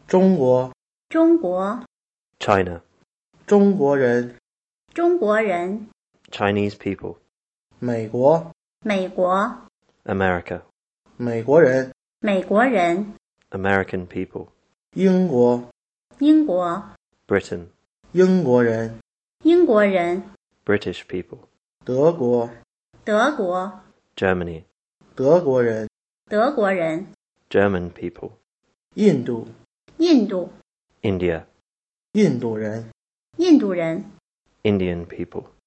中国， 中国， China, 中国人， 中国人， Chinese people, 美国， 美国， America, 美国人， 美国人， American people, 英国， 英国， Britain, 英国人， 英国人， British people, 德国， 德国， Germany, 德国人， 德国人， German people, 印度， 印度， India, 印度人。 印度人。 Indian people.